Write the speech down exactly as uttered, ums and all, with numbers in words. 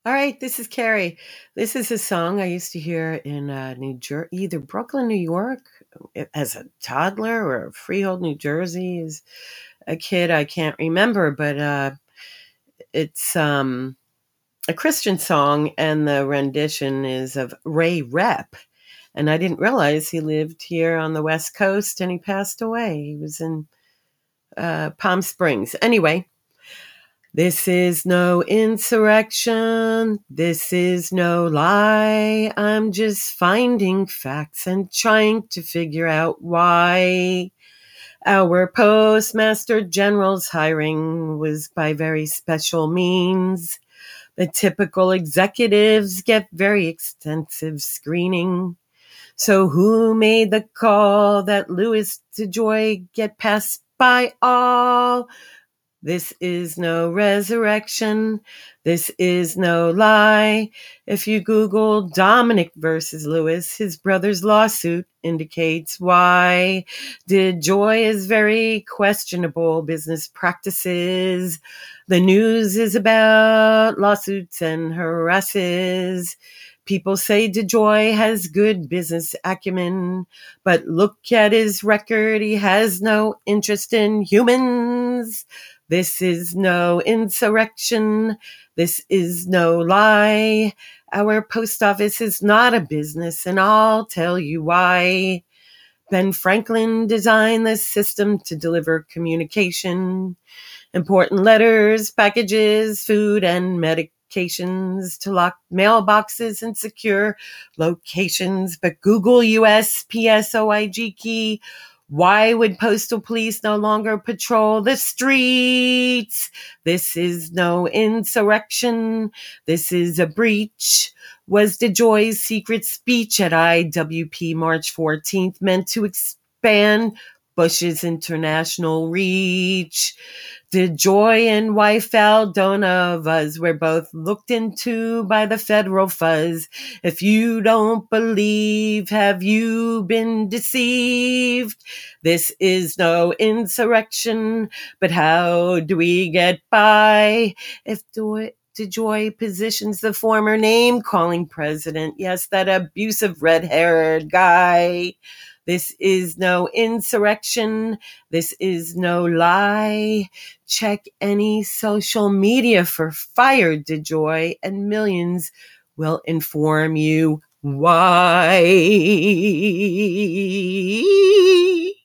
All right, this is Carrie. This is a song I used to hear in uh, New Jersey, either Brooklyn, New York, as a toddler, or Freehold, New Jersey, as a kid. I can't remember, but uh, it's um, a Christian song, and the rendition is of Ray Rep. And I didn't realize he lived here on the West Coast, and he passed away. He was in uh, Palm Springs. Anyway. This is no insurrection. This is no lie. I'm just finding facts and trying to figure out why our postmaster general's hiring was by very special means. The typical executives get very extensive screening. So who made the call that Louis DeJoy get passed by all? This is no resurrection. This is no lie. If you Google Dominic versus Lewis, his brother's lawsuit indicates why. DeJoy is very questionable business practices. The news is about lawsuits and harasses. People say DeJoy has good business acumen, but look at his record. He has no interest in humans. This is no insurrection. This is no lie. Our post office is not a business, and I'll tell you why. Ben Franklin designed this system to deliver communication, important letters, packages, food, and medications to lock mailboxes and secure locations. But Google U S P S O I G key. Why would postal police no longer patrol the streets? This is no insurrection. This is a breach. Was DeJoy's secret speech at I W P March fourteenth meant to expand Bush's international reach? DeJoy and wife Aldona Vuz were both looked into by the federal fuzz. If you don't believe, have you been deceived? This is no insurrection, but how do we get by? If DeJoy DeJoy positions the former name-calling president, yes, that abusive red-haired guy. This is no insurrection. This is no lie. Check any social media for Fired DeJoy, and millions will inform you why.